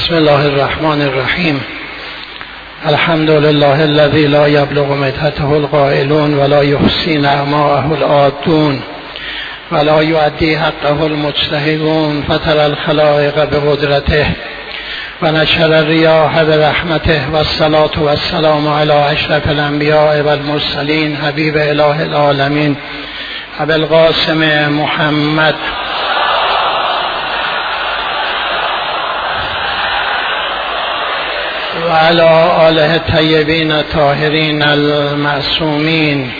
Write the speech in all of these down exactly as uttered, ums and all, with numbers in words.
بسم الله الرحمن الرحیم. الحمد لله الذي لا يبلغ مدحته القائلون ولا يحصي نعماءه العادون ولا يؤدي حقه المجتهدون فترى الخلائق بقدرته ونشر الرياح برحمته والصلاة والسلام على اشرف الانبیاء والمرسلین حبیب اله العالمین ابی القاسم محمد وعلى آله الطيبين الطاهرين المعصومين.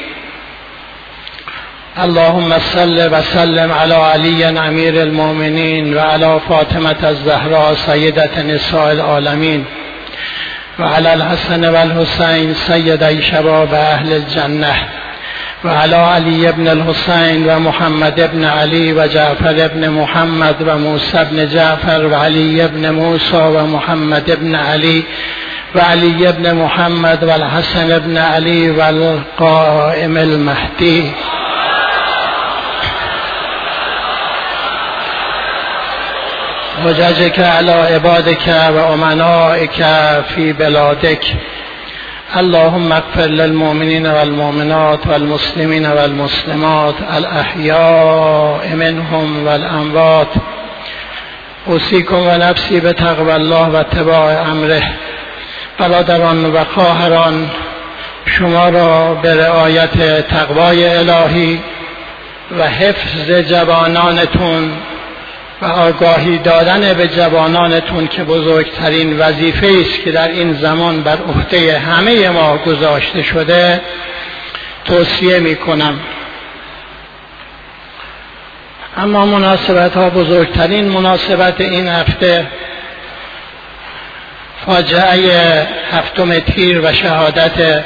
اللهم صل وسلم على علي امير المؤمنين وعلى فاطمة الزهراء سيدة نساء العالمين وعلى الحسن والحسين سيدي شباب اهل الجنة وعلى علي بن الحسين ومحمد بن علي وجعفر بن محمد وموسى بن جعفر وعلي بن موسى ومحمد بن علي وعلي بن محمد والحسن بن علي والقائم المهدي. وجزك على عبادك وأمنائك في بلادك. اللهم اغفر للمؤمنين والمؤمنات والمسلمين والمسلمات الأحياء منهم والأموات. اوصیکم و نفسی به تقوی الله و اتباع امره. برادران و خواهران، شما را به رعایت تقوای الهی و حفظ جوانانتون و آگاهی دادن به جوانانتون که بزرگترین وظیفه است که در این زمان بر عهده همه ما گذاشته شده توصیه می کنم. اما مناسبت ها، بزرگترین مناسبت این هفته فاجعه هفتم تیر و شهادت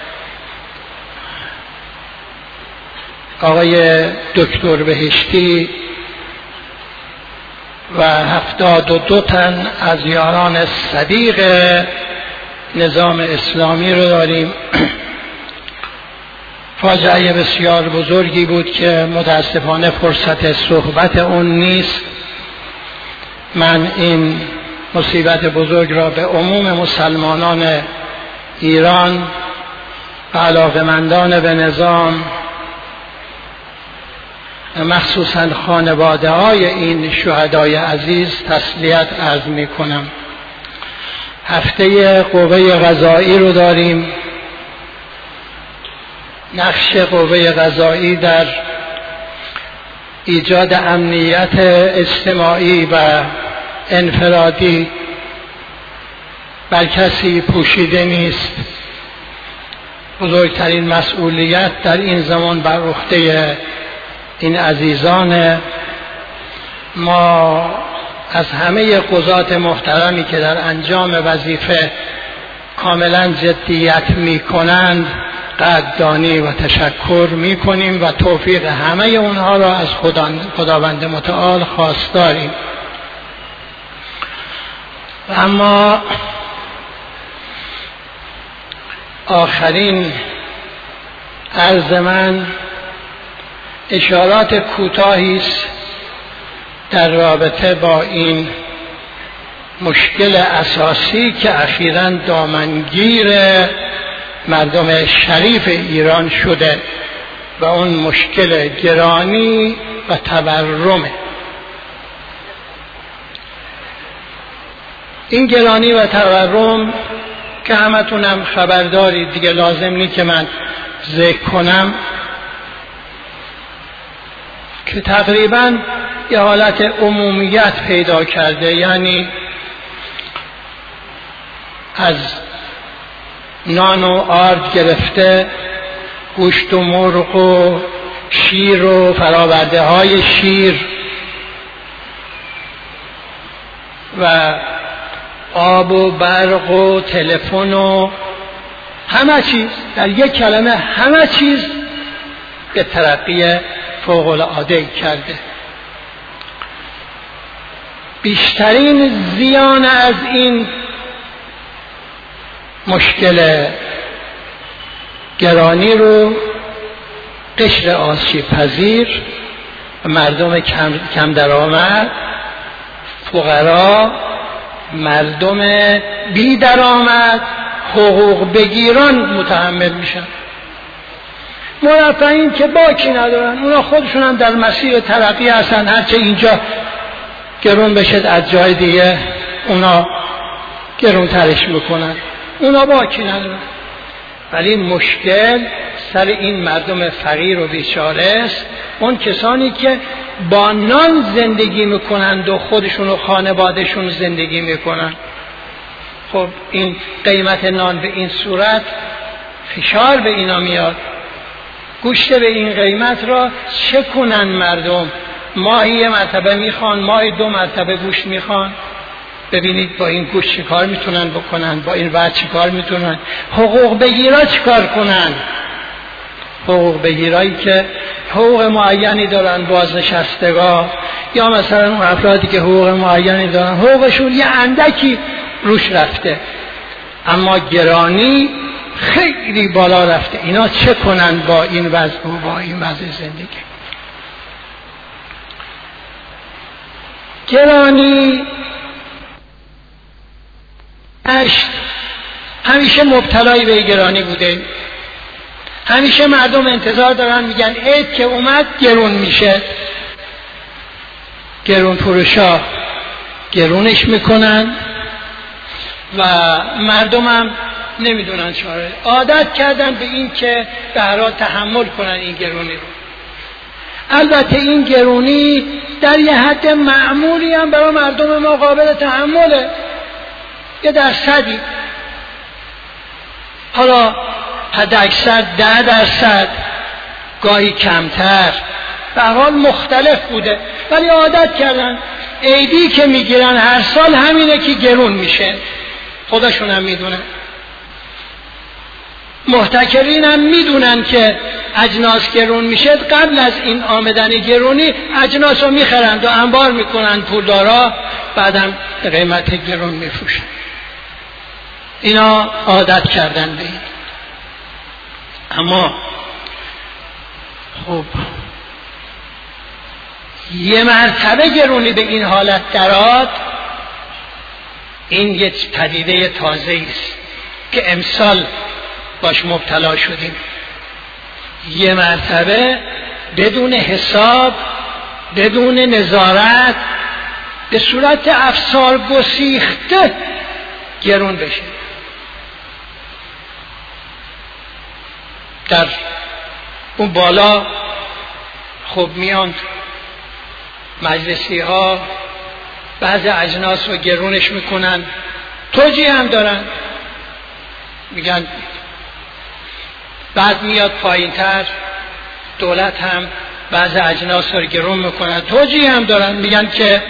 آقای دکتر بهشتی و هفتاد و دو تن از یاران صدیق نظام اسلامی رو داریم. فاجعه بسیار بزرگی بود که متاسفانه فرصت صحبت اون نیست. من این مصیبت بزرگ را به عموم مسلمانان ایران و علاقه‌مندان به نظام، مخصوصا خانواده های این شهدای عزیز تسلیت عرض می کنم. هفته قوه قضایی رو داریم. نقش قوه قضایی در ایجاد امنیت اجتماعی و انفرادی بر کسی پوشیده نیست. بزرگترین مسئولیت در این زمان بر عهده این عزیزان. ما از همه قضات محترمی که در انجام وظیفه کاملا جدیت می کنند قدردانی و تشکر می کنیم و توفیق همه اونها را از خداوند متعال خواستاریم. اما آخرین عرض من اشارات کوتاهی است در رابطه با این مشکل اساسی که اخیراً دامنگیر مردم شریف ایران شده و اون مشکل گرانی و تورمه. این گرانی و تورم که همتونم خبردارید دیگه، لازم نیست که من ذکر کنم، که تقریباً یه حالت عمومیت پیدا کرده. یعنی از نان و آرد گرفته، گوشت و مرغ و شیر و فراورده های شیر و آب و برق و تلفن و همه چیز، در یک کلمه همه چیز به ترقی فوق العاده کرده. بیشترین زیان از این مشکل گرانی رو قشر آسیب پذیر، مردم کم, کم درآمد، فقرا مردم بی درآمد حقوق بگیران متحمل میشن. مرفهین که باکی ندارن، اونا خودشون هم در مسیر ترقی هستن، هرچه اینجا گرون بشه از جای دیگه اونا گرون ترش میکنن، اونا باکی ندارن. ولی مشکل سر این مردم فقیر و بیچاره است، اون کسانی که با نان زندگی میکنند و خودشون و خانوادهشون زندگی میکنند. خب این قیمت نان به این صورت فشار به اینا میاد. گوشت به این قیمت را چه کنن مردم؟ ماهی یه مرتبه میخوان، ماهی دو مرتبه گوشت میخوان. ببینید با این گوشت چه کار میتونن بکنن، با این وضع چه کار میتونن. حقوق بگیرا چه کار کنن؟ حقوق بگیرایی که حقوق معینی دارن، بازنشستگاه یا مثلا اون افرادی که حقوق معینی دارن حقوقشون یه اندکی روش رفته، اما گرانی خیلی بالا رفته. اینا چه کنن با این وضع و با این وضع زندگی؟ گرانی همیشه مبتلای به گرانی بوده. همیشه مردم انتظار دارن، میگن عید که اومد گرون میشه. گرون فروشا گرونش میکنن و مردم هم نمیدونن چاره، عادت کردن به این که به هر حال تحمل کنن این گرونی رو. البته این گرونی در یه حد معمولی هم برای مردم ما قابل تحمله، یه درصدی، حالا حد اکثر ده درصد، گاهی کمتر، به هر حال مختلف بوده، ولی عادت کردن. عیدی که میگیرن هر سال همینه که گرون میشه، خودشون هم میدونن. محتکرین هم میدونن که اجناس گرون میشه، قبل از این آمدن گرونی اجناس رو میخرند و انبار میکنن پولدارا، بعدم قیمت گرون میفروشن. اینا عادت کردن به این. اما خب یه مرتبه گرونی به این حالت درآمد، این یه پدیده تازه است که امسال باش مبتلا شدیم. یه مرتبه بدون حساب، بدون نظارت، به صورت افسار گسیخته گرون بشه. در اون بالا خب میاند مجلسی ها بعض اجناس رو گرونش میکنن، توجیه هم دارن، میگن بعد میاد پایین تر دولت هم بعض اجناس رو گرون میکنن، توجیه هم دارن، میگن که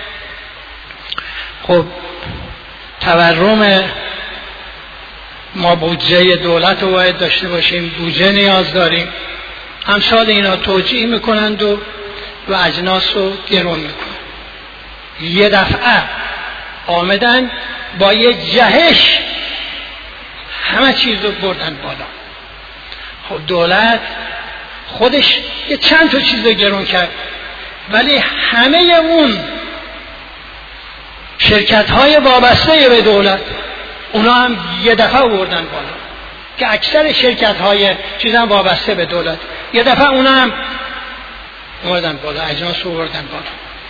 خب تورم ما بودجه دولت رو باید داشته باشیم، بودجه نیاز داریم، امثال اینا توجیه میکنند و و اجناس رو گرون میکنن. یه دفعه آمدن با یه جهش همه چیز رو بردن بالا. خب دولت خودش یه چند تا چیز رو گرون کرد، ولی همه اون شرکت های وابسته به دولت اونا هم یه دفعه بردن بالا، که اکثر شرکت های چیز هم وابسته به دولت، یه دفعه اونا هم بردن بالا، اجناس رو بردن بالا.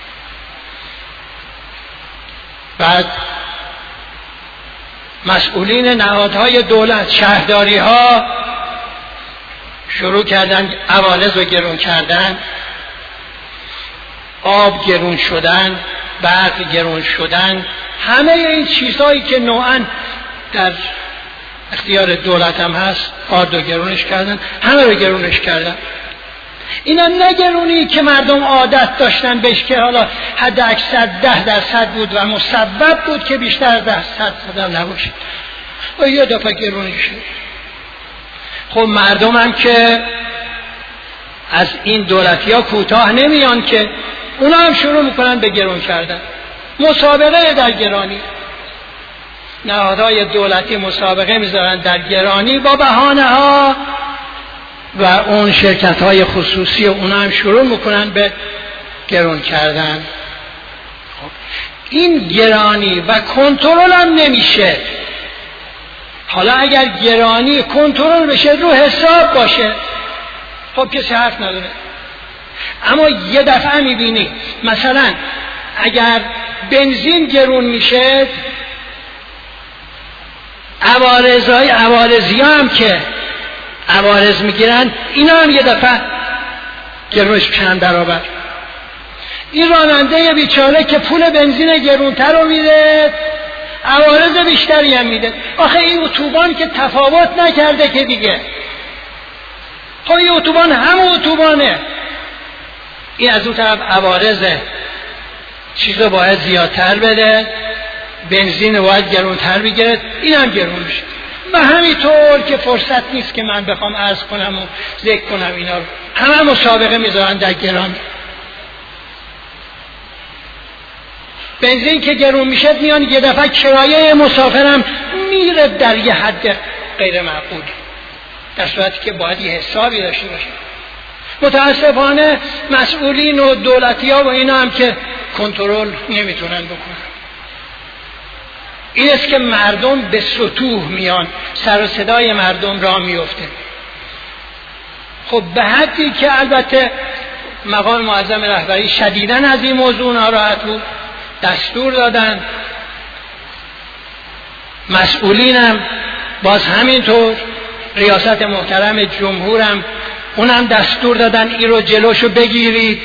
بعد مسئولین نهادهای دولت، شهرداری ها شروع کردن عوارض رو گرون کردن، آب گرون شدن، برق گرون شدن، همه این چیزهایی که نوعاً در اختیار دولت هم هست آرد و گرونش کردن، همه رو گرونش کردن. اینا نگرونی که مردم عادت داشتن بهش، که حالا حد اکثر ده درصد بود و مسبب بود که بیشتر از ده درصد نباشید، و یه دفعه گرونی شد. خب مردم هم که از این دولتی ها کوتاه نمیان، که اونا هم شروع میکنن به گرون کردن. مسابقه در گرانی، نهادهای دولتی مسابقه میذارن در گرانی با بهانه ها، و اون شرکت های خصوصی اونا هم شروع میکنن به گرون کردن. خب این گرانی و کنترل هم نمیشه. حالا اگر گرانی کنترل بشه رو حساب باشه خب کسی حرف نداره. اما یه دفعه میبینی مثلا اگر بنزین گرون میشه، عوارضای عوارضی هم که عوارض میگیرن اینا هم یه دفعه گرونش چند برابر. این راننده بیچاره که پول بنزین گرونتر رو میده، عوارض بیشتری هم میده. آخه این اتوبان که تفاوت نکرده که دیگه، خب این اتوبان همه اتوبانه. این از اون طرف عوارضه، چیز رو باید زیادتر بده، بنزین باید گرونتر بگیره، این هم گرون میشه. و همینطور که فرصت نیست که من بخوام عرض کنم و ذکر کنم اینا رو، همه مسابقه میذارن در گرانی. بنزین که گرون میشه میان یه دفعه کرایه مسافرم میره در یه حد غیر معقول، در صورتی که باید یه حسابی داشته باشه. متاسفانه مسئولین و دولتی ها و اینا هم که کنترل نمیتونن بکنن. این است که مردم به سطوح میان، سر و صدای مردم راه میفته. خب به حدی که البته مقام معظم رهبری شدیداً از این موضوع ناراحت بود، دستور دادن، مسئولینم باز همینطور، ریاست محترم جمهورم اونم دستور دادن این رو جلوشو بگیرید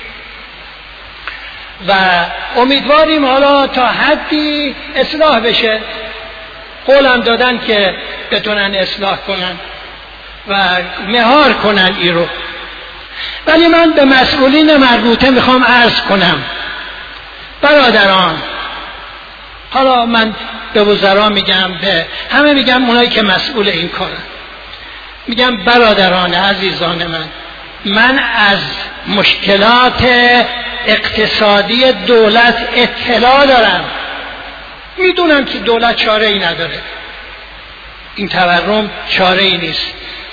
و امیدواریم حالا تا حدی اصلاح بشه. قولم دادن که بتونن اصلاح کنن و مهار کنن این رو. ولی من به مسئولین مربوطه میخوام عرض کنم، برادران، حالا من به وزرا میگم، به همه میگم، اونایی که مسئول این کارن، میگم برادران عزیزان من، من از مشکلات اقتصادی دولت اطلاع دارم. میدونم که دولت چاره ای نداره، این تورم چاره ای نیست،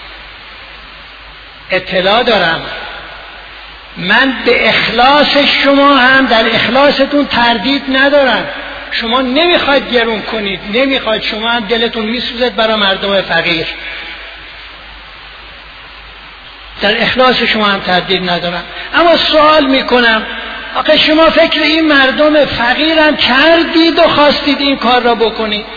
اطلاع دارم. من به اخلاص شما هم در اخلاصتون تردید ندارم. شما نمیخواید گرون کنید، نمیخواید، شما هم دلتون میسوزد برای مردم فقیر، در اخلاص شما هم تردید ندارم. اما سوال میکنم، آخه شما فکر این مردم فقیرم کردید و خواستید این کار را بکنید؟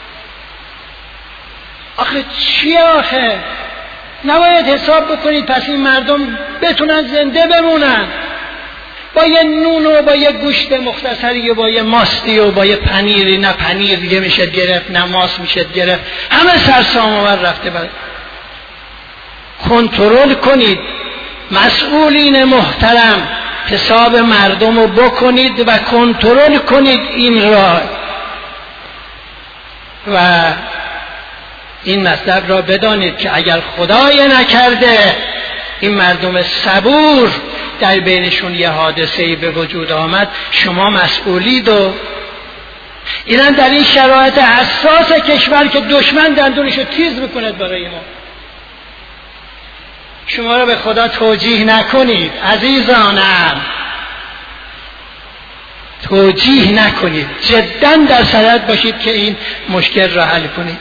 آخه چیه آخه؟ نباید حساب بکنید پس این مردم بتونن زنده بمونن با یه نون و با یه گوشت مختصری و با یه ماستی و با یه پنیری، نه پنیر دیگه میشه گرفت نه ماست میشه گرفت، همه سرسام آور رفته. برای کنترل کنید، مسئولین محترم، حساب مردم رو بکنید و کنترل کنید این را و این مطلب را بدانید که اگر خدای نکرده این مردم صبور در بینشون یه حادثه‌ای به وجود آمد، شما مسئولید. و اینم در این شرایط حساس کشور که دشمن دندونشو تیز میکند برای ما، شما را به خدا توجیه نکنید عزیزانم، توجیه نکنید، جدا در صدد باشید که این مشکل را حل کنید.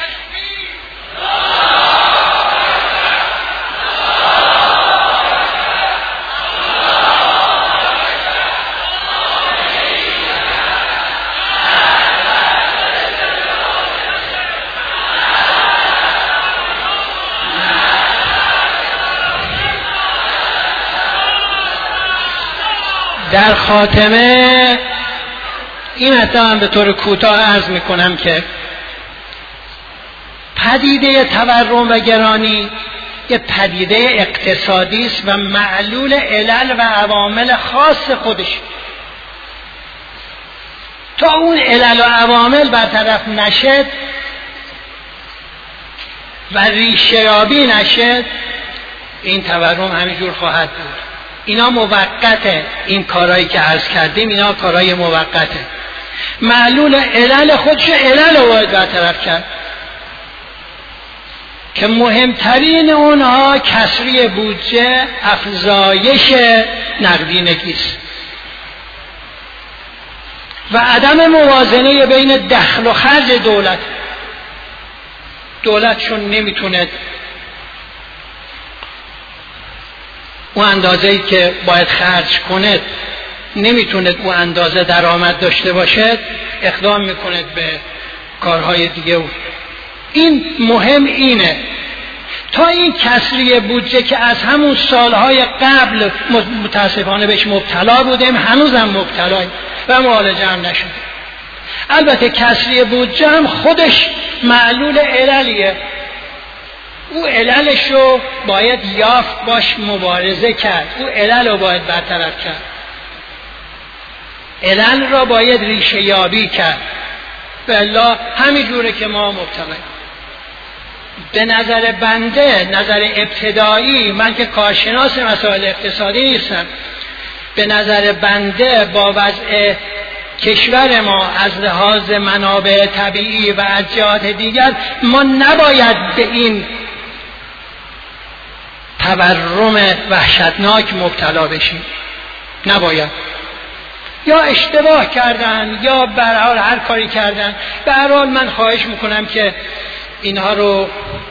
در خاتمه این اطلاع به طور کوتاه عرض میکنم که پدیده تورم و گرانی یه پدیده اقتصادی است و معلول علل و عوامل خاص خودش. تا اون علل و عوامل برطرف نشد و ریشه یابی نشد، این تورم همینجور خواهد بود. اینا موقته، این کارهایی که عرض کردیم اینا کارهای موقته. معلول علل خودش علل رو باید برطرف کرد که مهمترین اونها کسری بودجه، افزایش نقدینگی است. و عدم موازنه بین دخل و خرج دولت. دولت چون نمیتونه اون اندازه‌ای که باید خرج کنه، نمیتونه اون اندازه درآمد داشته باشه، اقدام میکنه به کارهای دیگه. این مهم اینه تا این کسری بودجه که از همون سالهای قبل متاسفانه بهش مبتلا بودیم، هنوزم مبتلاییم و معالجه هم نشده. البته کسری بودجه هم خودش معلول عللیه، او عللش رو باید یافت، باش مبارزه کرد، او علل رو باید برطرف کرد، علل را باید ریشه یابی کرد. والله همین جوره که ما مبتلاییم. به نظر بنده، نظر ابتدایی، من که کارشناس مسائل اقتصادی نیستم، به نظر بنده با وضع کشور ما از لحاظ منابع طبیعی و از جهات دیگر ما نباید به این تورم وحشتناک مبتلا بشیم، نباید. یا اشتباه کردن یا به هر حال هر کاری کردن، به هر حال من خواهش میکنم که اینها رو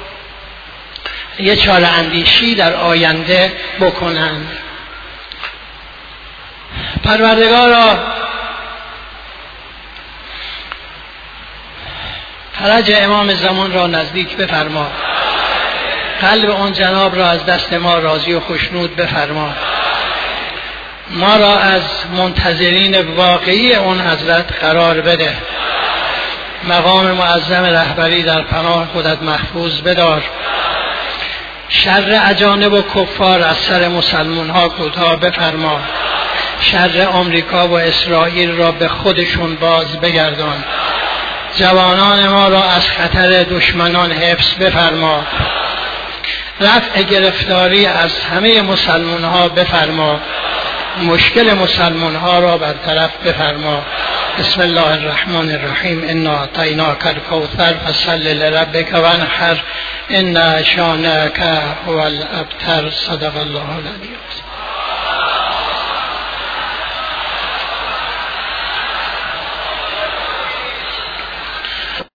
یه چاره اندیشی در آینده بکنند. پروردگارا فرج امام زمان را نزدیک بفرما، قلب آن جناب را از دست ما راضی و خوشنود بفرما، ما را از منتظرین واقعی اون حضرت قرار بده، مقام معظم رهبری در پناه خودت محفوظ بدار، شر اجانب و کفار از سر مسلمان ها کوتاه بفرما، شر آمریکا و اسرائیل را به خودشون باز بگردان، جوانان ما را از خطر دشمنان حفظ بفرما، رفع گرفتاری از همه مسلمان ها بفرما، مشکل مسلمان ها را برطرف بفرما. بسم الله الرحمن الرحیم. انا اعطیناک الکوثر فصل لربک وانحر ان شانئک هو الابتر. صدق الله العلی العظیم.